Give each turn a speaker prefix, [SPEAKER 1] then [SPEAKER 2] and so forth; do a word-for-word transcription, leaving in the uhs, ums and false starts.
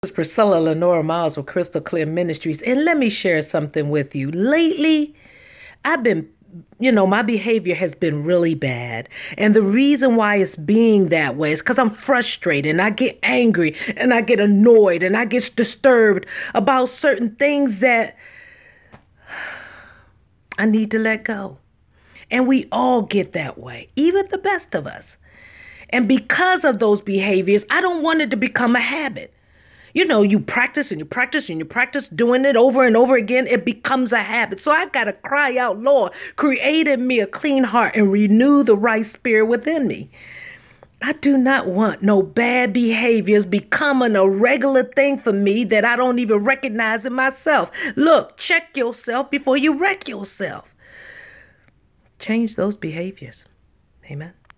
[SPEAKER 1] This is Priscilla Lenora Miles with Crystal Clear Ministries, and let me share something with you. Lately, I've been, you know, my behavior has been really bad. And the reason why it's being that way is because I'm frustrated and I get angry and I get annoyed and I get disturbed about certain things that I need to let go. And we all get that way, even the best of us. And because of those behaviors, I don't want it to become a habit. You know, you practice and you practice and you practice doing it over and over again. It becomes a habit. So I got to cry out, Lord, create in me a clean heart and renew the right spirit within me. I do not want no bad behaviors becoming a regular thing for me that I don't even recognize in myself. Look, check yourself before you wreck yourself. Change those behaviors. Amen.